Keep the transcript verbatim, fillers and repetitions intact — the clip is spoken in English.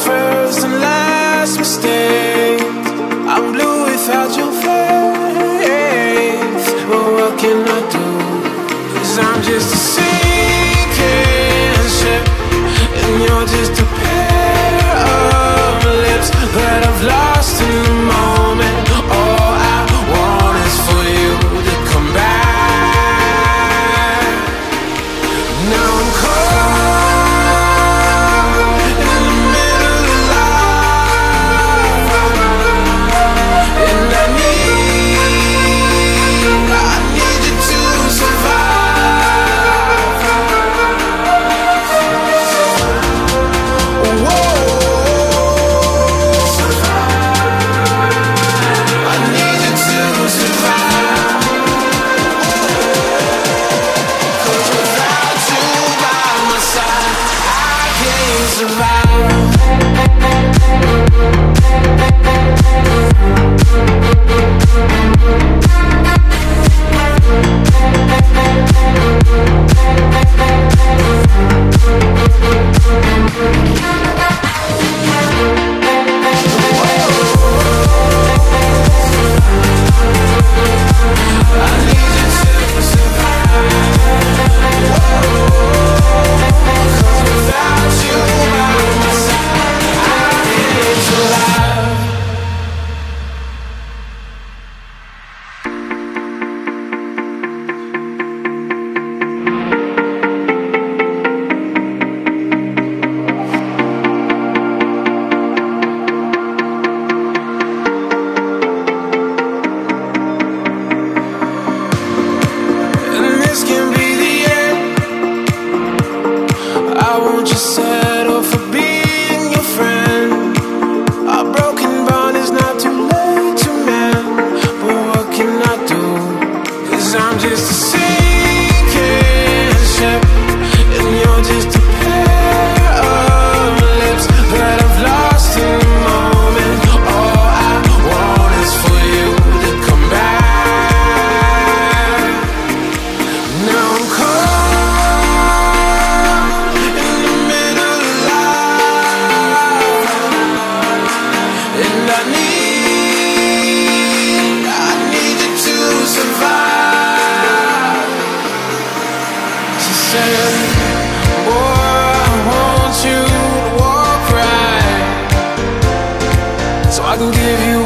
first and last mistake. I'm blue without your faith, but what can I do? 'Cause I'm just a sinking ship, and you're just a pair of lips that I've lost in the moment. All I want is for you to come back. Now I'm caught in the middle of life, and I need, I need you to survive. Whoa, I need you to survive. 'Cause without you by my side, I can't survive. I need you to survive. 'Cause without you by my side, I can't survive. And this can be the end. I won't just settle for being your friend. Our broken bond is not too late to mend, but what can I do? 'Cause I'm just a sinking ship, and you're just a pair of lips that I've lost in the moment. All I want is for you to come back. Now I'm caught in the middle of life, and I need, I need you to survive. She said, boy, I want you to walk right, so I can give you